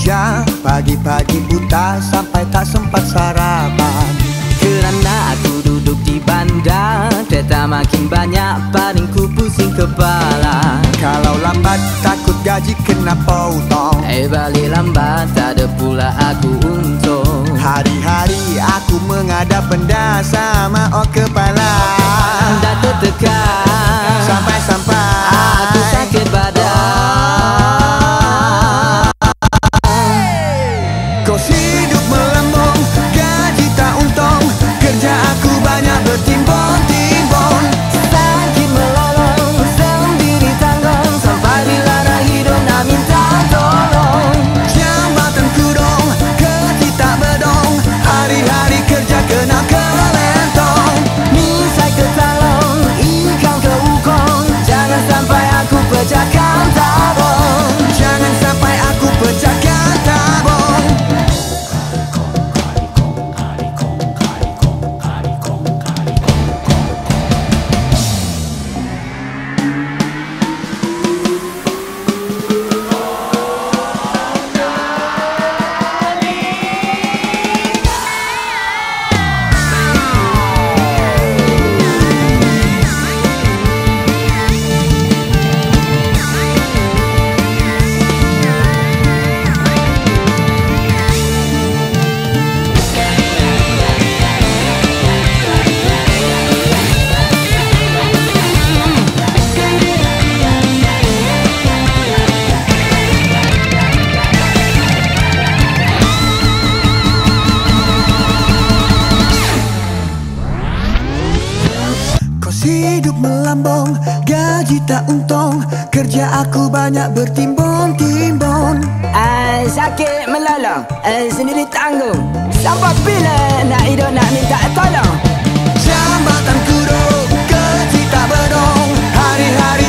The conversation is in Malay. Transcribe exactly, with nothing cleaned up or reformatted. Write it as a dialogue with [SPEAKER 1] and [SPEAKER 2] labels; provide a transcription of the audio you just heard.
[SPEAKER 1] bekerja pagi-pagi buta sampai tak sempat sarapan.
[SPEAKER 2] Kerana aku duduk di bandar, kereta makin banyak, paling ku pusing kepala.
[SPEAKER 1] Kalau lambat takut gaji kena potong.
[SPEAKER 2] Eh balik lambat tak ada pula aku untung.
[SPEAKER 1] Hari-hari aku menghadap benda sama oh kepala.
[SPEAKER 2] Dah tertekan
[SPEAKER 1] sampai-sampai
[SPEAKER 2] aku sakit badan.
[SPEAKER 1] Kos hidup melambung, gaji tak untung, kerja aku banyak bertimbun-timbun.
[SPEAKER 2] Sakit melolong, sendiri tanggung, sampai bila dah hidup nak minta tolong.
[SPEAKER 1] Jambatan kudung, gaji tak bedong, hari-hari kerja kena kelentong.
[SPEAKER 2] Misai ke talong, ikan ke ukong, jangan sampai aku pecahkan tabung.
[SPEAKER 1] Jangan sampai aku pecahkan tabung. Hidup melambung, gaji tak untung, kerja aku banyak bertimbun-timbun.
[SPEAKER 2] Ai sakit melolong, ai sendiri tanggung, sampai bila nak hidup nak minta tolong.
[SPEAKER 1] Jambatan kudung, gaji tak bedong, hari-hari